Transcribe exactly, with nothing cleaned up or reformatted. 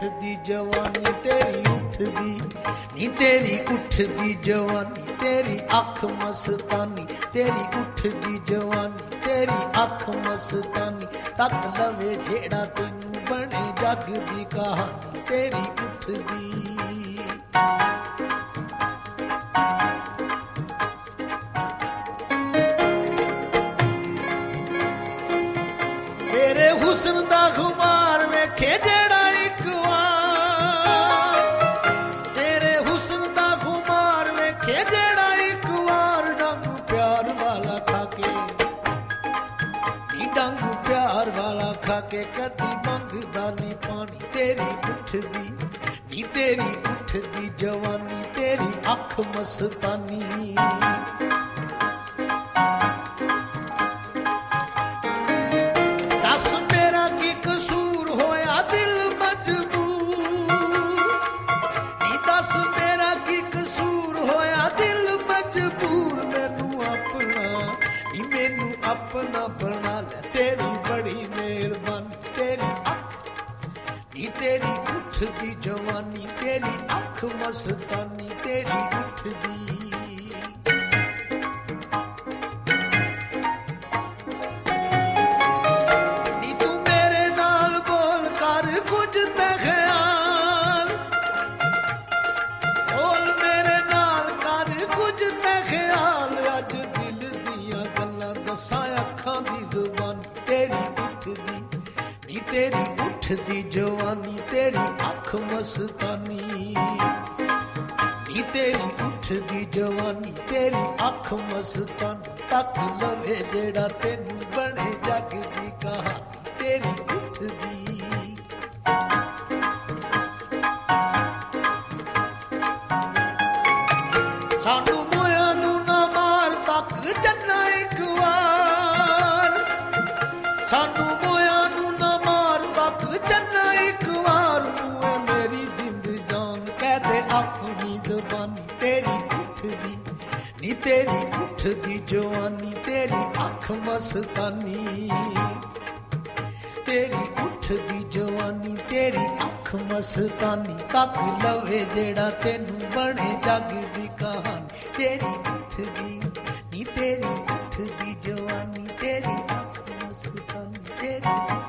उठदी जवानी तेरी उठदी नी तेरी उठदी जवानी तेरी अख मस्तानी तेरी उठदी जवानी तेरी अख मस्तानी तक लवे जेड़ा तेनू बने जग दी कहानी तेरी उठदी तेरे हुस्न दा खुमार वेखे जेड़ा एक वार तेरे हुस्न दा खुमार वेखे जेड़ा एक वार डांगू प्यार वाला खाके नी डांगू प्यार वाला खाके कदी मंगदा नी पानी तेरी उठदी नी तेरी उठदी जवानी तेरी अख मस्तानी अपना बना ले तेरी बड़ी मेहरबानी तेरी अख नी तेरी उठदी जवानी तेरी अख मस्तानी तेरी उठदी नी तू मेरे नाल बोल कर कुछ ते ख्याल बोल मेरे नाल कर कुछ ते ख्याल अज दिल दियां गल्लां दसां अखां दी जुबानी तेरी उठदी नी तेरी उठदी जवानी तेरी अख मस्तानी नी तेरी उठदी जवानी तेरी अख मस्तानी तक लवे जेड़ा तेनू बने जग दी कहानी तेरी उठदी सानू मोया नू ना मार तक जन्ना एक वार सानू मोया नू ना मार तक जन्ना एक वार तू है मेरी जिंद जान कह दे अपनी जुबानी तेरी उठदी नी तेरी उठदी जवानी तेरी अख मस्तानी तेरी उठदी जवानी तेरी अख मस्तानी तक लवे जेड़ा तेनू बने जग दी कहानी तेरी उठदी नी तेरी उठदी जवानी तेरी अख मस्तानी तेरी